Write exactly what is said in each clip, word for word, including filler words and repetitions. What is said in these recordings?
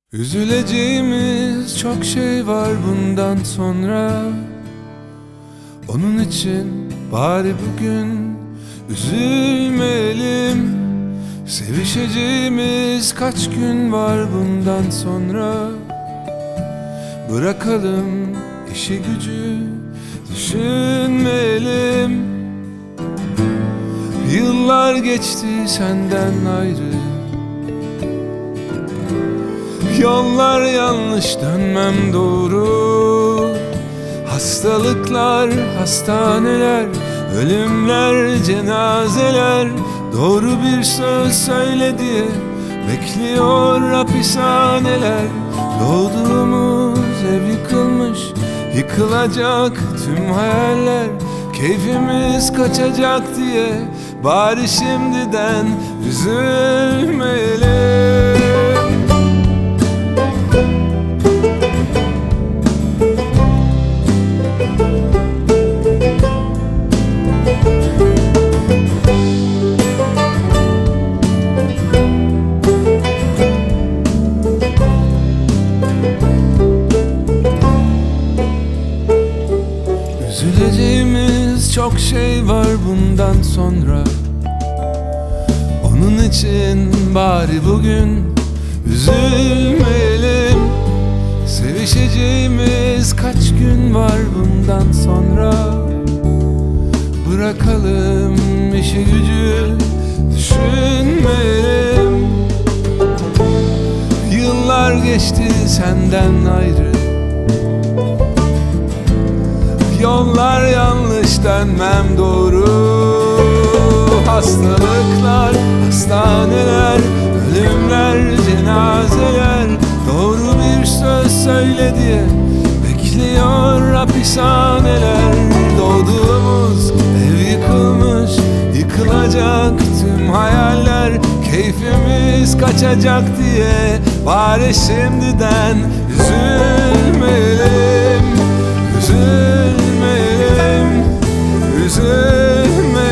Üzüleceğimiz çok şey var bundan sonra. Onun için bari bugün üzülmeyelim. Sevişeceğimiz kaç gün var bundan sonra. Bırakalım işi gücü, düşünmeyelim. Yıllar geçti senden ayrı, yollar yanlış, dönmem doğru. Hastalıklar, hastaneler, ölümler, cenazeler. Doğru bir söz söyle diye bekliyor hapishaneler. Doğduğumuz ev yıkılmış, yıkılacak tüm hayaller. Keyfimiz kaçacak diye bari şimdiden üzülmeyelim. Üzüleceğimiz çok şey var bundan sonra. Onun için bari bugün üzülmeyelim. Sevişeceğimiz kaç gün var bundan sonra. Bırakalım işi gücü, düşünmeyelim. Yıllar geçti senden ayrı, yollar yanlış, dönmem doğru. Hastalıklar, hastaneler, ölümler, cenazeler. Doğru bir söz söyle diye bekliyor hapishaneler. Doğduğumuz ev yıkılmış, yıkılacak tüm hayaller. Keyfimiz kaçacak diye bari şimdiden üzülmeyelim. Üzülmeyelim, üzülmeyelim.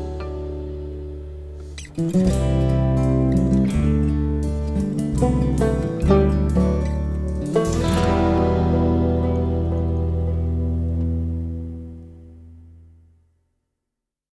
Thank you.